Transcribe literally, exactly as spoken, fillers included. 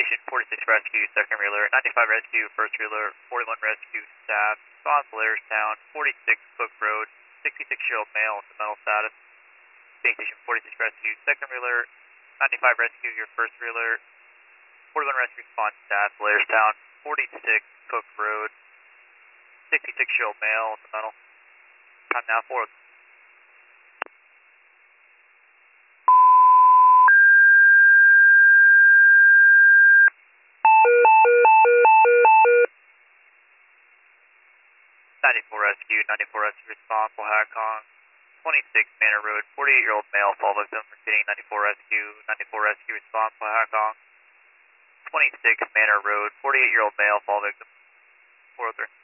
Station, forty-six rescue, second reeler, ninety-five rescue, first reeler, forty-one rescue, staff, spawn Blairstown, forty-six Cook Road, sixty-six-year-old male, mental status. Space Station, forty-six rescue, second reeler, ninety-five rescue, your first reeler, forty-one rescue, spawn staff, Blairstown, forty-six Cook Road, sixty-six-year-old male, mental. Time now, forward. ninety-four rescue, ninety-four rescue responsible, Hackong, twenty-six Manor Road, forty-eight-year-old male, fall victim, proceeding ninety-four rescue, ninety-four rescue responsible, Hackong, twenty-six Manor Road, forty-eight-year-old male, fall victim, four oh three.